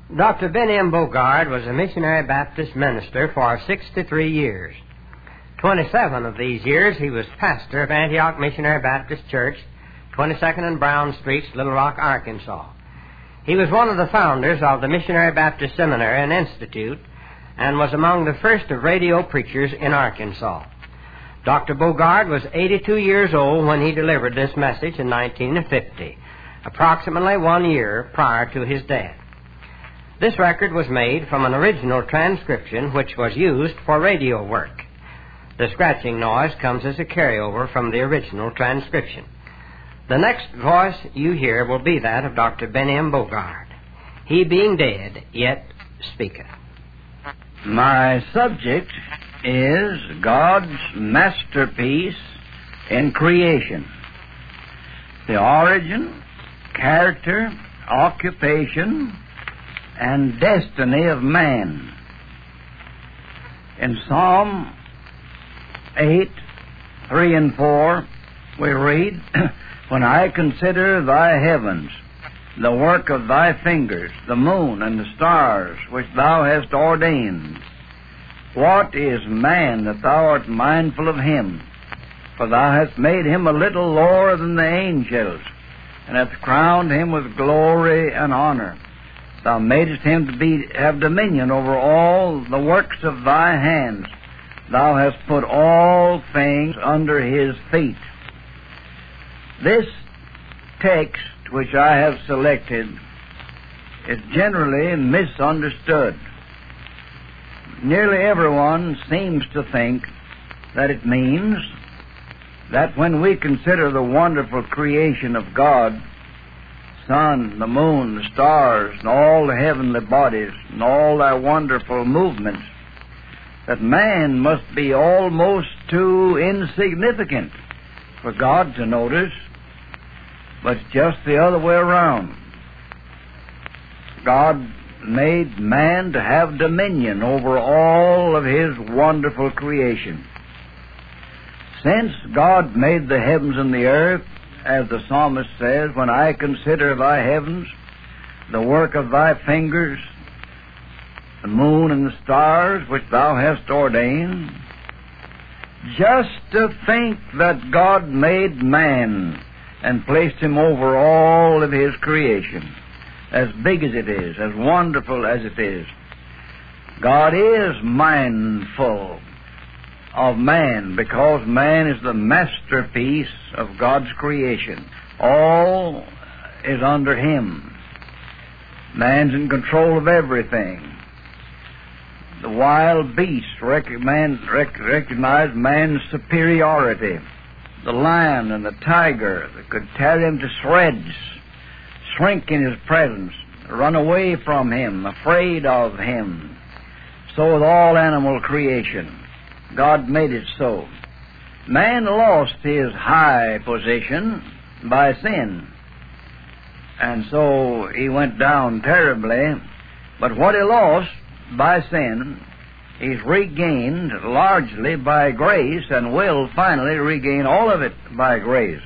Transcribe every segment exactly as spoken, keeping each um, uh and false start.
Doctor Ben M. Bogard was a missionary Baptist minister for sixty-three years. twenty-seven of these years he was pastor of Antioch Missionary Baptist Church, twenty-second and Brown Streets, Little Rock, Arkansas. He was one of the founders of the Missionary Baptist Seminary and Institute and was among the first of radio preachers in Arkansas. Doctor Bogard was eighty-two years old when he delivered this message in nineteen fifty, approximately one year prior to his death. This record was made from an original transcription which was used for radio work. The scratching noise comes as a carryover from the original transcription. The next voice you hear will be that of Doctor Ben M. Bogard. He being dead, yet speaketh. My subject is God's masterpiece in creation. The origin, character, occupation, and destiny of man. In Psalm eight, three and four, we read, When I consider thy heavens, the work of thy fingers, the moon and the stars, which thou hast ordained, what is man that thou art mindful of him? For thou hast made him a little lower than the angels, and hast crowned him with glory and honor. Thou madest him to be have dominion over all the works of thy hands. Thou hast put all things under his feet. This text which I have selected is generally misunderstood. Nearly everyone seems to think that it means that when we consider the wonderful creation of God, sun, the moon, the stars, and all the heavenly bodies, and all their wonderful movements, that man must be almost too insignificant for God to notice, but just the other way around. God made man to have dominion over all of his wonderful creation. Since God made the heavens and the earth, as the psalmist says, when I consider thy heavens, the work of thy fingers, the moon and the stars which thou hast ordained, just to think that God made man and placed him over all of his creation, as big as it is, as wonderful as it is. God is mindful of man because man is the masterpiece of God's creation. All is under him. Man's in control of everything. The wild beasts rec- man, rec- recognize man's superiority. The lion and the tiger that could tear him to shreds, shrink in his presence, run away from him, afraid of him. So with all animal creation, God made it so. Man lost his high position by sin, and so he went down terribly. But what he lost by sin, he's regained largely by grace, and will finally regain all of it by grace.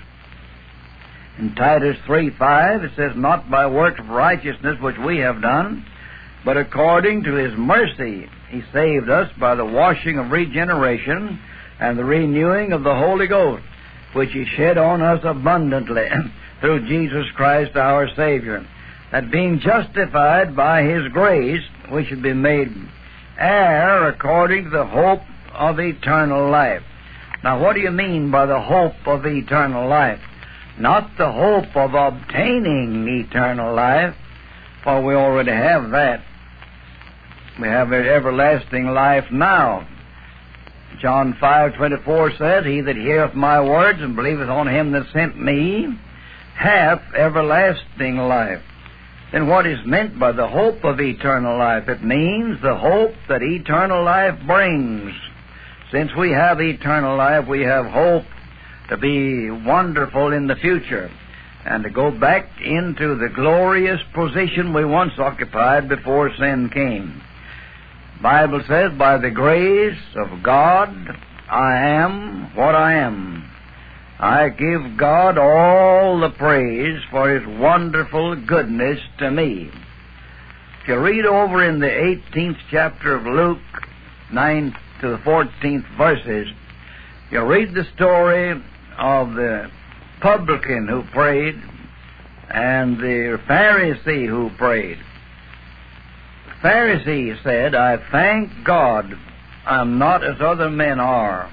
In Titus three five, it says, Not by works of righteousness which we have done, but according to his mercy he saved us by the washing of regeneration and the renewing of the Holy Ghost, which he shed on us abundantly through Jesus Christ our Savior, that being justified by his grace, we should be made heir according to the hope of eternal life. Now, what do you mean by the hope of eternal life? Not the hope of obtaining eternal life, for we already have that. We have an everlasting life now. John five twenty-four says, He that heareth my words and believeth on him that sent me hath everlasting life. Then what is meant by the hope of eternal life? It means the hope that eternal life brings. Since we have eternal life, we have hope to be wonderful in the future and to go back into the glorious position we once occupied before sin came. The Bible says, By the grace of God I am what I am. I give God all the praise for his wonderful goodness to me. If you read over in the eighteenth chapter of Luke, nine to the fourteenth verses, you read the story of the publican who prayed and the Pharisee who prayed. The Pharisee said, I thank God I'm not as other men are.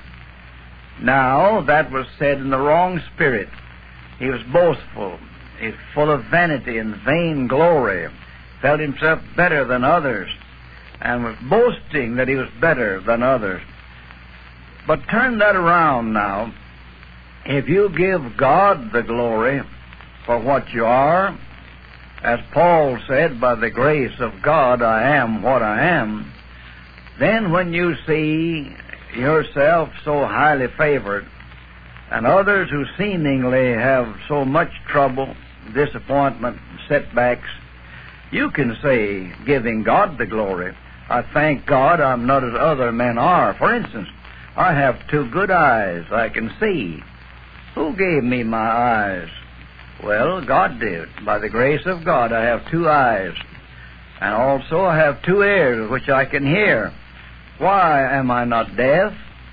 Now, that was said in the wrong spirit. He was boastful. He was full of vanity and vain glory, felt himself better than others, and was boasting that he was better than others. But turn that around now. If you give God the glory for what you are, as Paul said, by the grace of God I am what I am, then when you see yourself so highly favored, and others who seemingly have so much trouble, disappointment, setbacks, you can say, giving God the glory, I thank God I'm not as other men are. For instance, I have two good eyes. I can see. Who gave me my eyes? Well, God did. By the grace of God, I have two eyes. And also I have two ears, which I can hear. Why am I not deaf?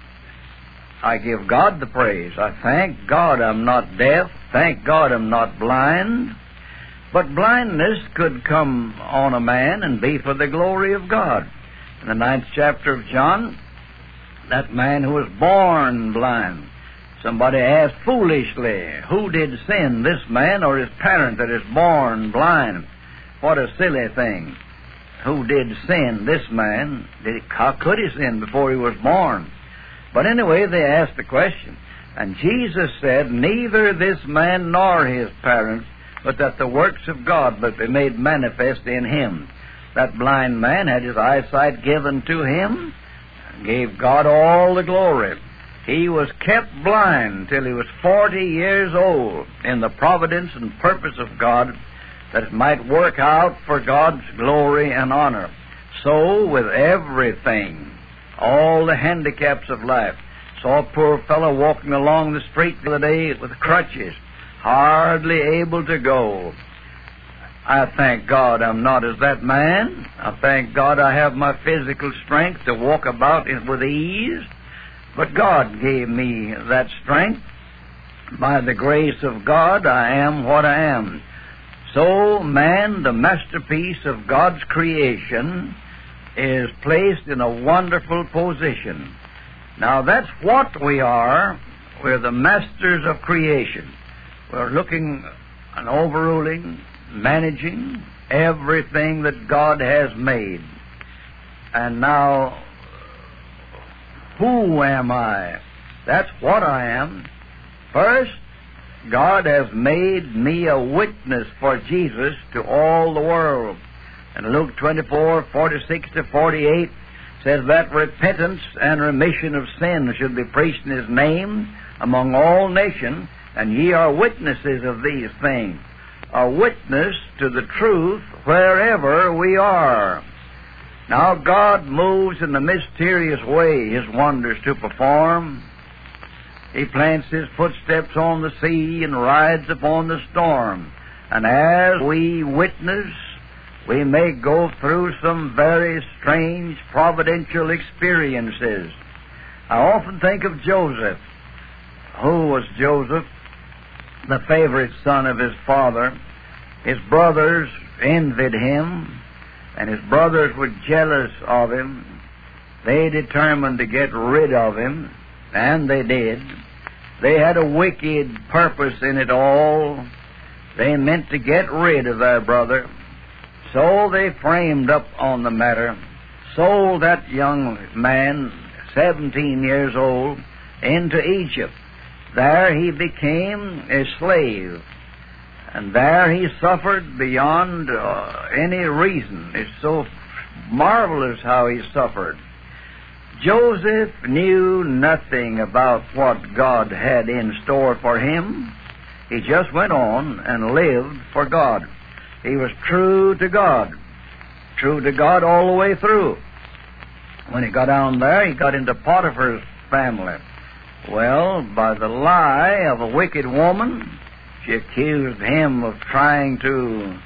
I give God the praise. I thank God I'm not deaf. Thank God I'm not blind. But blindness could come on a man and be for the glory of God. In the ninth chapter of John, that man who was born blind, somebody asked foolishly, who did sin, this man or his parent that is born blind? What a silly thing. Who did sin, this man? Did he, how could he sin before he was born? But anyway, they asked the question. And Jesus said, neither this man nor his parents, but that the works of God might be made manifest in him. That blind man had his eyesight given to him, gave God all the glory. He was kept blind till he was forty years old in the providence and purpose of God, that it might work out for God's glory and honor. So with everything, all the handicaps of life. Saw a poor fellow walking along the street the other day with crutches, hardly able to go. I thank God I'm not as that man. I thank God I have my physical strength to walk about with ease. But God gave me that strength. By the grace of God, I am what I am. So man, the masterpiece of God's creation, is placed in a wonderful position. Now that's what we are. We're the masters of creation. We're looking and overruling, managing everything that God has made. And now, who am I? That's what I am. First, God has made me a witness for Jesus to all the world. And Luke twenty-four, forty-six to forty-eight says that repentance and remission of sin should be preached in His name among all nations, and ye are witnesses of these things. A witness to the truth wherever we are. Now God moves in a mysterious way His wonders to perform. He plants His footsteps on the sea and rides upon the storm. And as we witness, we may go through some very strange providential experiences. I often think of Joseph. Who was Joseph? The favorite son of his father. His brothers envied him, and his brothers were jealous of him. They determined to get rid of him, and they did. They had a wicked purpose in it all. They meant to get rid of their brother. So they framed up on the matter, sold that young man, seventeen years old, into Egypt. There he became a slave, and there he suffered beyond uh, any reason. It's so marvelous how he suffered. Joseph knew nothing about what God had in store for him. He just went on and lived for God. He was true to God, true to God all the way through. When he got down there, he got into Potiphar's family. Well, by the lie of a wicked woman, she accused him of trying to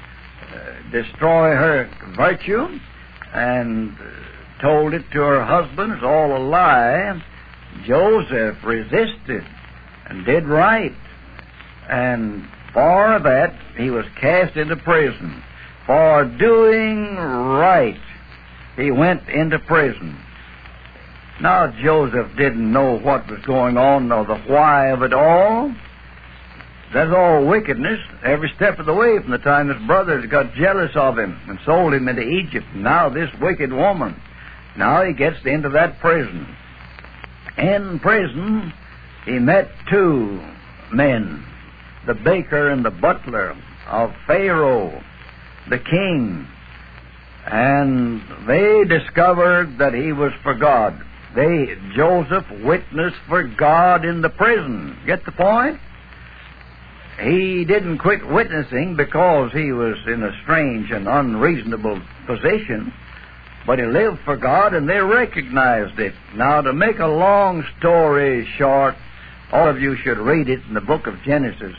uh, destroy her virtue, and told it to her husband. It's all a lie. Joseph resisted and did right, and for that he was cast into prison. For doing right, he went into prison. Now Joseph didn't know what was going on, nor the why of it all. That's all wickedness every step of the way, from the time his brothers got jealous of him and sold him into Egypt. Now this wicked woman, now he gets into that prison. In prison, he met two men, the baker and the butler of Pharaoh, the king, and they discovered that he was for God. They, Joseph witnessed for God in the prison. Get the point? He didn't quit witnessing because he was in a strange and unreasonable position, but he lived for God, and they recognized it. Now, to make a long story short, all of you should read it in the book of Genesis.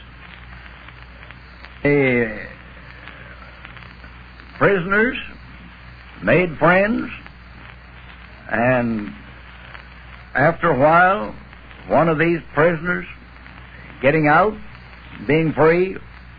The prisoners made friends, and after a while, one of these prisoners, getting out, being free,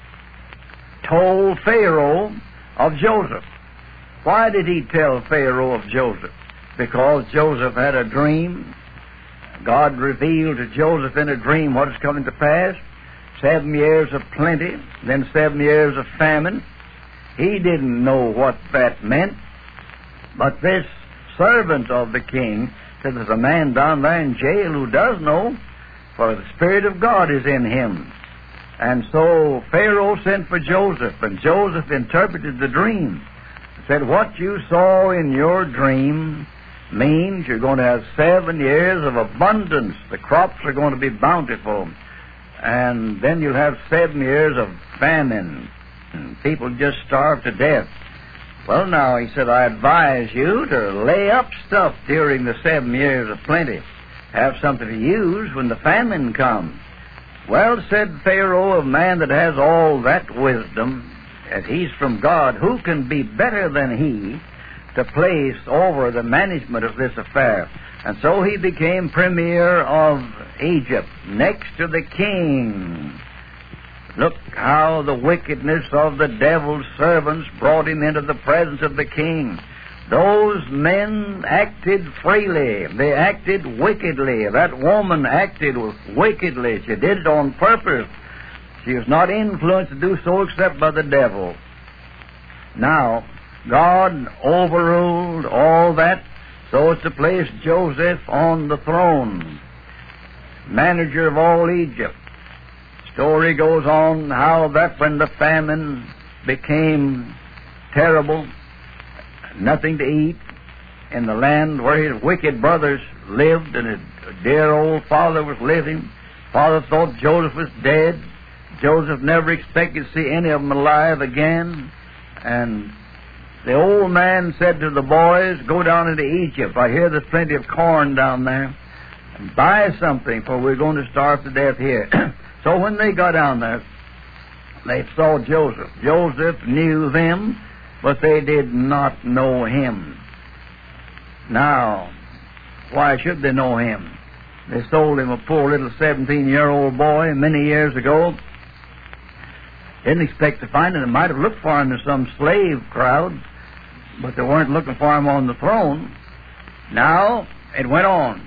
told Pharaoh of Joseph. Why did he tell Pharaoh of Joseph? Because Joseph had a dream. God revealed to Joseph in a dream what is coming to pass. Seven years of plenty, then seven years of famine. He didn't know what that meant, but this servant of the king said, there's a man down there in jail who does know, for the Spirit of God is in him. And so Pharaoh sent for Joseph, and Joseph interpreted the dream. He said, what you saw in your dream means you're going to have seven years of abundance. The crops are going to be bountiful. And then you'll have seven years of famine. And people just starve to death. Well, now, he said, I advise you to lay up stuff during the seven years of plenty. Have something to use when the famine comes. Well, said Pharaoh, a man that has all that wisdom, as he's from God, who can be better than he to place over the management of this affair? And so he became premier of Egypt, next to the king. Look how the wickedness of the devil's servants brought him into the presence of the king. Those men acted freely. They acted wickedly. That woman acted wickedly. She did it on purpose. She was not influenced to do so except by the devil. Now, God overruled all that so as to place Joseph on the throne, manager of all Egypt. Story goes on how that when the famine became terrible, nothing to eat in the land where his wicked brothers lived, and his dear old father was living. Father thought Joseph was dead. Joseph never expected to see any of them alive again. And the old man said to the boys, go down into Egypt. I hear there's plenty of corn down there. And buy something, for we're going to starve to death here. So when they got down there, they saw Joseph. Joseph knew them, but they did not know him. Now, why should they know him? They sold him, a poor little seventeen-year-old boy, many years ago. Didn't expect to find him. They might have looked for him in some slave crowd, but they weren't looking for him on the throne. Now, it went on.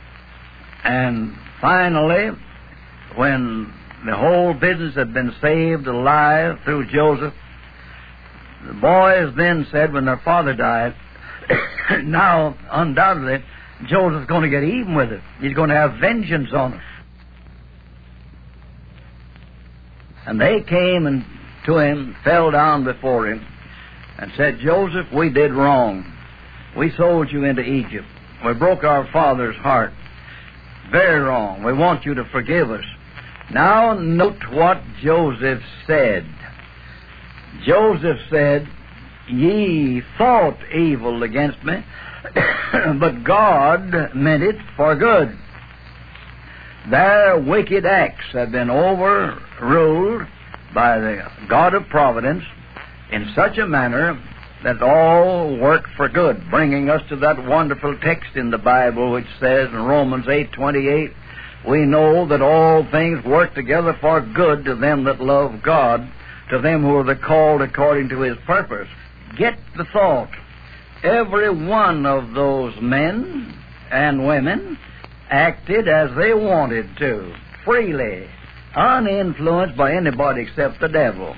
And finally, when the whole business had been saved alive through Joseph, the boys then said when their father died, now, undoubtedly, Joseph's going to get even with it. He's going to have vengeance on it. And they came and to him, fell down before him, and said, Joseph, we did wrong. We sold you into Egypt. We broke our father's heart. Very wrong. We want you to forgive us. Now note what Joseph said. Joseph said, ye thought evil against me, but God meant it for good. Their wicked acts have been overruled by the God of providence in such a manner that all work for good, bringing us to that wonderful text in the Bible which says in Romans eight twenty-eight, we know that all things work together for good to them that love God, to them who are the called according to His purpose. Get the thought. Every one of those men and women acted as they wanted to, freely, uninfluenced by anybody except the devil.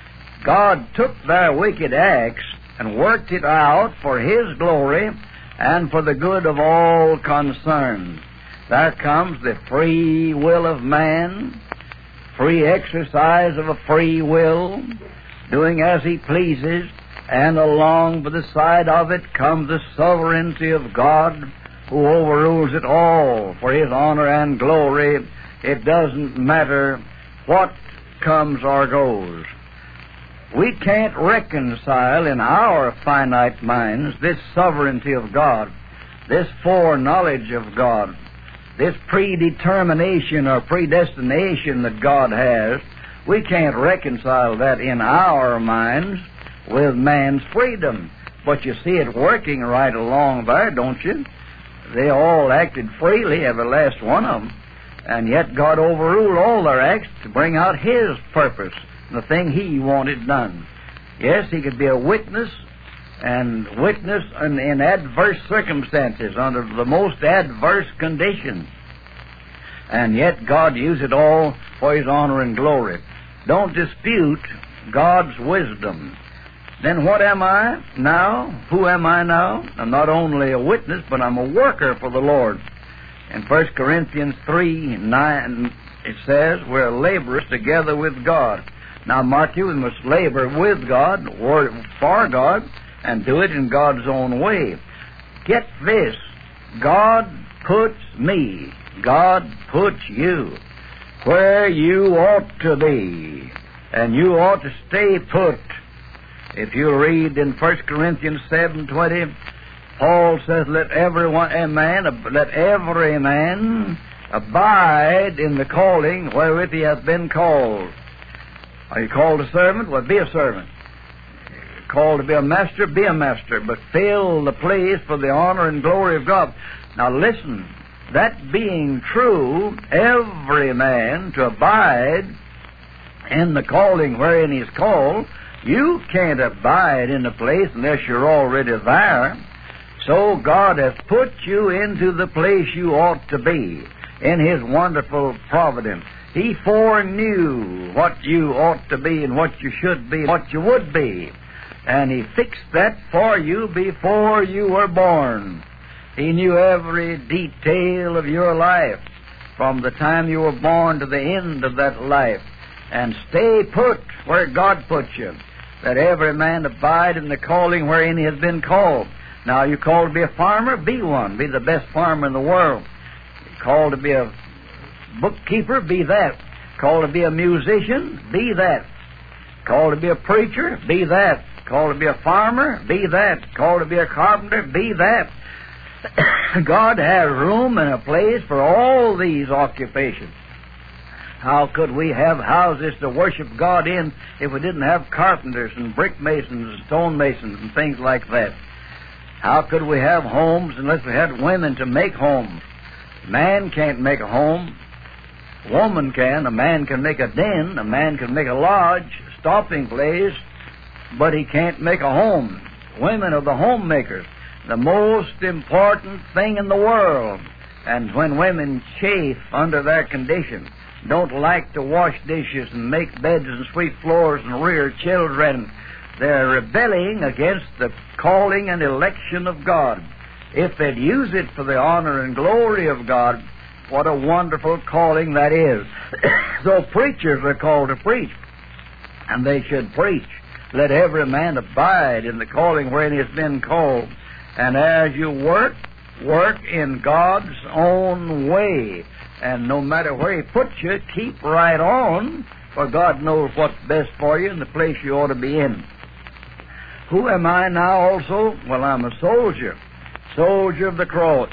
God took their wicked acts and worked it out for His glory and for the good of all concerned. There comes the free will of man, free exercise of a free will, doing as he pleases, and along by the side of it comes the sovereignty of God, who overrules it all for His honor and glory. It doesn't matter what comes or goes. We can't reconcile in our finite minds this sovereignty of God, this foreknowledge of God, this predetermination or predestination that God has. We can't reconcile that in our minds with man's freedom. But you see it working right along there, don't you? They all acted freely, every last one of them, and yet God overruled all their acts to bring out His purpose, the thing He wanted done. Yes, He could be a witness, and witness in, in adverse circumstances, under the most adverse conditions. And yet God used it all for His honor and glory. Don't dispute God's wisdom. Then what am I now? Who am I now? I'm not only a witness, but I'm a worker for the Lord. In First Corinthians three nine, it says, we're laborers together with God. Now, mark you, we must labor with God, or for God, and do it in God's own way. Get this. God puts me, God puts you where you ought to be, and you ought to stay put. If you read in First Corinthians seven twenty, Paul says, let everyone, a man, let every man abide in the calling wherewith he hath been called. Are you called a servant? Well, be a servant. Called to be a master? Be a master. But fill the place for the honor and glory of God. Now listen, that being true, every man to abide in the calling wherein he is called, you can't abide in a place unless you're already there. So God has put you into the place you ought to be in His wonderful providence. He foreknew what you ought to be and what you should be and what you would be. And He fixed that for you before you were born. He knew every detail of your life from the time you were born to the end of that life. And stay put where God put you, that every man abide in the calling wherein he has been called. Now, you're called to be a farmer? Be one. Be the best farmer in the world. You're called to be a bookkeeper? Be that. Called to be a musician? Be that. Called to be a preacher? Be that. Called to be a farmer? Be that. Called to be a carpenter? Be that. God has room and a place for all these occupations. How could we have houses to worship God in if we didn't have carpenters and brick masons and stone masons and things like that? How could we have homes unless we had women to make homes? Man can't make a home. Woman can. A man can make a den. A man can make a lodge, stopping place, but he can't make a home. Women are the homemakers, the most important thing in the world. And when women chafe under their condition, don't like to wash dishes and make beds and sweep floors and rear children, they're rebelling against the calling and election of God. If they'd use it for the honor and glory of God, what a wonderful calling that is. So preachers are called to preach, and they should preach. Let every man abide in the calling wherein he has been called. And as you work, work in God's own way. And no matter where He puts you, keep right on, for God knows what's best for you and the place you ought to be in. Who am I now also? Well, I'm a soldier. Soldier of the cross.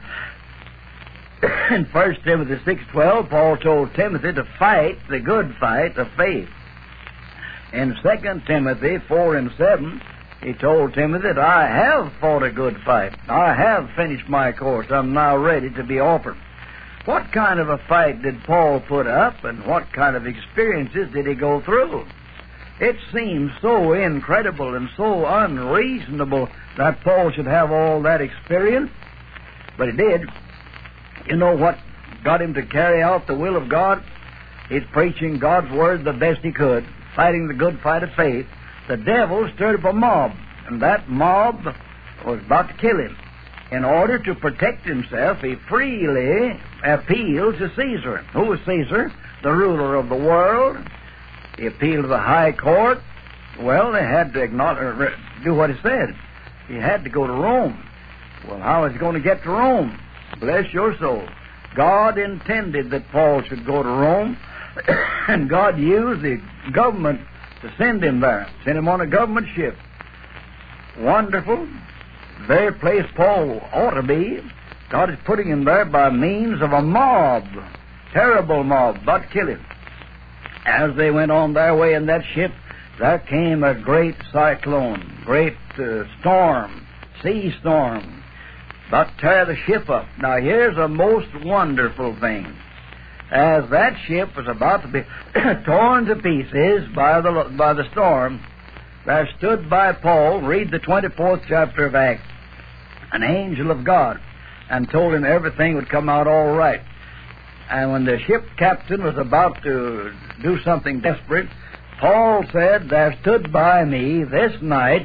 In First Timothy six twelve, Paul told Timothy to fight the good fight of faith. In Second Timothy four and seven, he told Timothy that I have fought a good fight. I have finished my course. I'm now ready to be offered. What kind of a fight did Paul put up, and what kind of experiences did he go through? It seems so incredible and so unreasonable that Paul should have all that experience, but he did. You know what got him to carry out the will of God? He's preaching God's Word the best he could, fighting the good fight of faith. The devil stirred up a mob, and that mob was about to kill him. In order to protect himself, he freely appealed to Caesar. Who was Caesar? The ruler of the world. He appealed to the high court. Well, they had to acknowledge, do what he said. He had to go to Rome. Well, how is he going to get to Rome? Bless your soul. God intended that Paul should go to Rome, and God used the government to send him there, send him on a government ship. Wonderful. Very place Paul ought to be. God is putting him there by means of a mob, terrible mob, about to kill him. As they went on their way in that ship, there came a great cyclone, great uh, storm, sea storm, about to tear the ship up. Now here's a most wonderful thing. As that ship was about to be torn to pieces by the by the storm, there stood by Paul, read the twenty-fourth chapter of Acts, an angel of God, and told him everything would come out all right. And when the ship captain was about to do something desperate, Paul said, there stood by me this night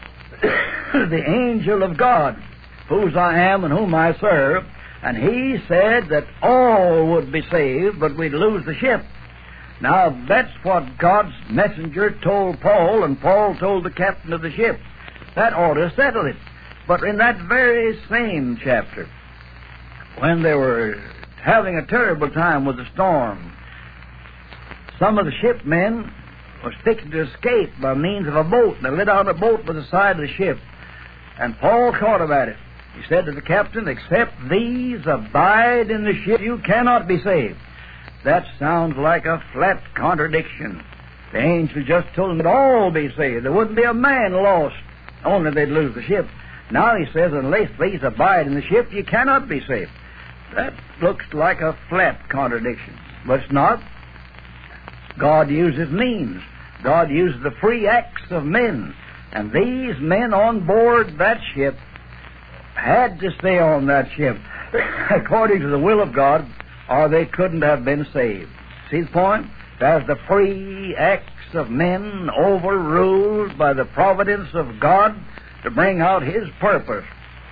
the angel of God, whose I am and whom I serve, and he said that all would be saved, but we'd lose the ship. Now, that's what God's messenger told Paul, and Paul told the captain of the ship. That ought to settle it. But in that very same chapter, when they were having a terrible time with the storm, some of the shipmen were fixing to escape by means of a boat. They lit out a boat by the side of the ship, and Paul caught them at it. He said to the captain, except these abide in the ship, you cannot be saved. That sounds like a flat contradiction. The angel just told them they'd all be saved. There wouldn't be a man lost, only they'd lose the ship. Now he says, unless these abide in the ship, you cannot be saved. That looks like a flat contradiction, but it's not. God uses means. God uses the free acts of men. And these men on board that ship had to stay on that ship according to the will of God, or they couldn't have been saved. See the point? There's the free acts of men overruled by the providence of God to bring out His purpose.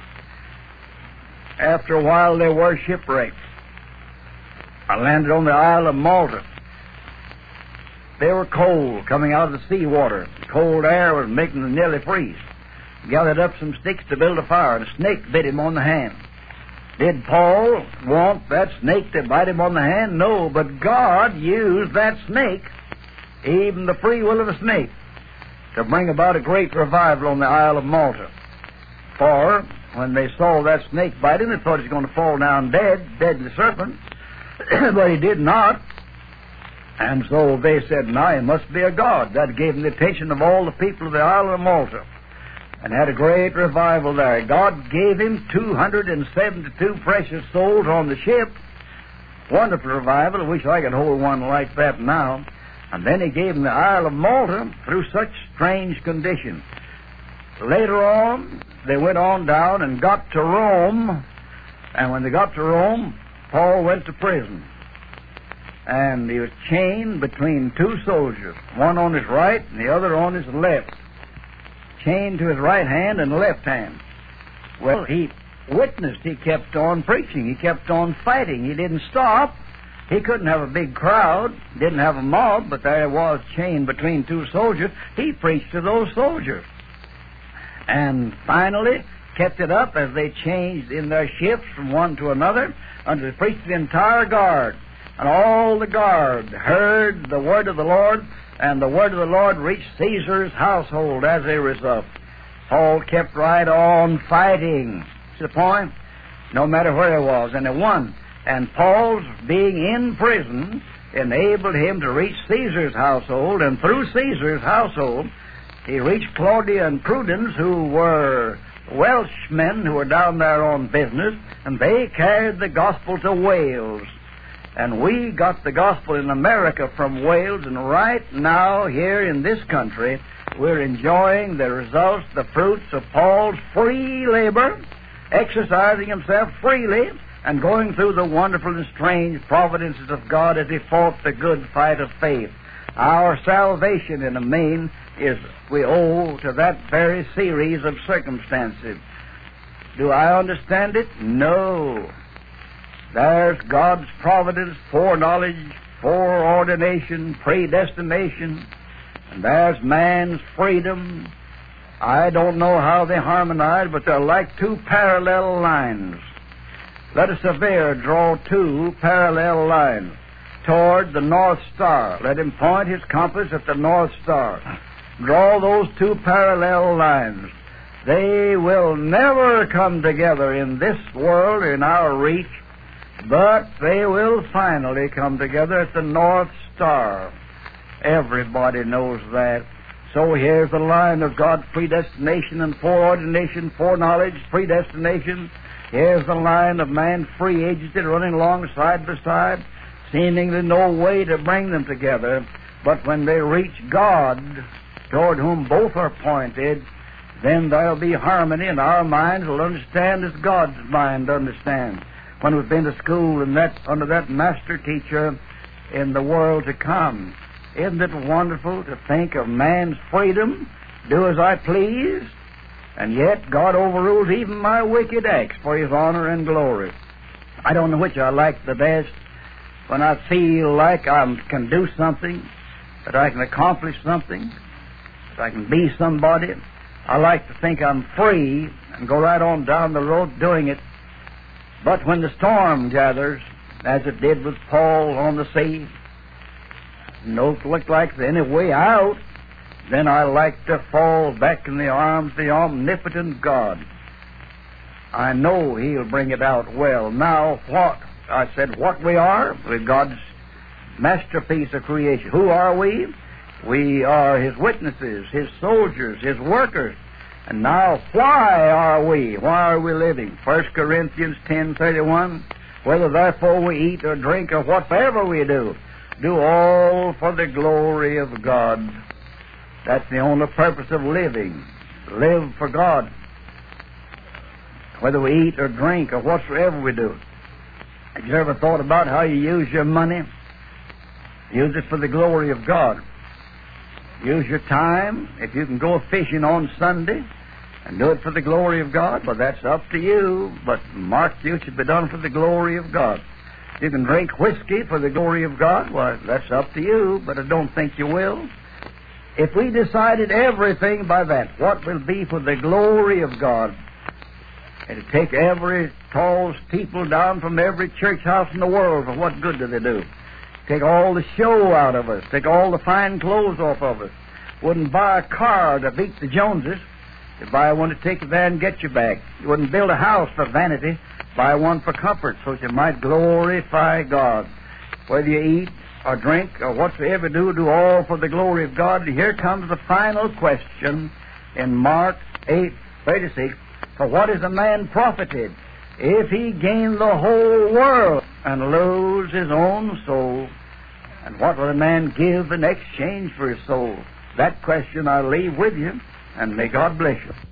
After a while, they were shipwrecked. I landed on the Isle of Malta. They were cold, coming out of the sea water. The cold air was making them nearly freeze. Gathered up some sticks to build a fire, and a snake bit him on the hand. Did Paul want that snake to bite him on the hand? No, but God used that snake, even the free will of a snake, to bring about a great revival on the Isle of Malta. For when they saw that snake bite him, they thought he was going to fall down dead, dead the serpent, but he did not. And so they said, now he must be a god. That gave him the attention of all the people of the Isle of Malta, and had a great revival there. God gave him two hundred seventy-two precious souls on the ship. Wonderful revival. I wish I could hold one like that now. And then he gave him the Isle of Malta through such strange conditions. Later on, they went on down and got to Rome. And when they got to Rome, Paul went to prison. And he was chained between two soldiers, one on his right and the other on his left. Chained to his right hand and left hand. Well, he witnessed. He kept on preaching. He kept on fighting. He didn't stop. He couldn't have a big crowd, didn't have a mob, but there he was chained between two soldiers. He preached to those soldiers. And finally kept it up as they changed in their shifts from one to another until they preached the entire guard. And all the guard heard the word of the Lord, and the word of the Lord reached Caesar's household as a result. Paul kept right on fighting. See the point? No matter where he was, and he won. And Paul's being in prison enabled him to reach Caesar's household, and through Caesar's household, he reached Claudia and Prudence, who were Welshmen who were down there on business, and they carried the gospel to Wales. And we got the gospel in America from Wales, and right now, here in this country, we're enjoying the results, the fruits of Paul's free labor, exercising himself freely, and going through the wonderful and strange providences of God as he fought the good fight of faith. Our salvation, in the main, is we owe to that very series of circumstances. Do I understand it? No. There's God's providence, foreknowledge, foreordination, predestination, and there's man's freedom. I don't know how they harmonize, but they're like two parallel lines. Let a surveyor draw two parallel lines toward the North Star. Let him point his compass at the North Star. Draw those two parallel lines. They will never come together in this world, in our reach, but they will finally come together at the North Star. Everybody knows that. So here's the line of God's predestination and foreordination, foreknowledge, predestination. Here's the line of man's free agency running along side by side, seemingly no way to bring them together. But when they reach God, toward whom both are pointed, then there'll be harmony, and our minds will understand as God's mind understands. When we've been to school and that under that master teacher in the world to come. Isn't it wonderful to think of man's freedom, do as I please, and yet God overrules even my wicked acts for His honor and glory. I don't know which I like the best. When I feel like I can do something, that I can accomplish something, that I can be somebody, I like to think I'm free and go right on down the road doing it. But when the storm gathers, as it did with Paul on the sea, don't look like there's any way out, then I like to fall back in the arms of the omnipotent God. I know He'll bring it out well. Now, what? I said, what we are? We're God's masterpiece of creation. Who are we? We are His witnesses, His soldiers, His workers. And now, why are we? Why are we living? First Corinthians ten thirty-one, whether therefore we eat or drink or whatever we do, do all for the glory of God. That's the only purpose of living. Live for God. Whether we eat or drink or whatsoever we do. Have you ever thought about how you use your money? Use it for the glory of God. Use your time. If you can go fishing on Sunday and do it for the glory of God, well, that's up to you. But mark you, it should be done for the glory of God. You can drink whiskey for the glory of God. Well, that's up to you, but I don't think you will. If we decided everything by that, what will be for the glory of God? It'd take every tall steeple down from every church house in the world. For what good do they do? Take all the show out of us. Take all the fine clothes off of us. Wouldn't buy a car to beat the Joneses. You'd buy one to take you there and get you back. You wouldn't build a house for vanity. Buy one for comfort, so that you might glorify God. Whether you eat or drink or whatsoever do, do all for the glory of God. Here comes the final question in Mark eight thirty-six. For what is a man profited if he gain the whole world and lose his own soul? And what will a man give in exchange for his soul? That question I leave with you, and may God bless you.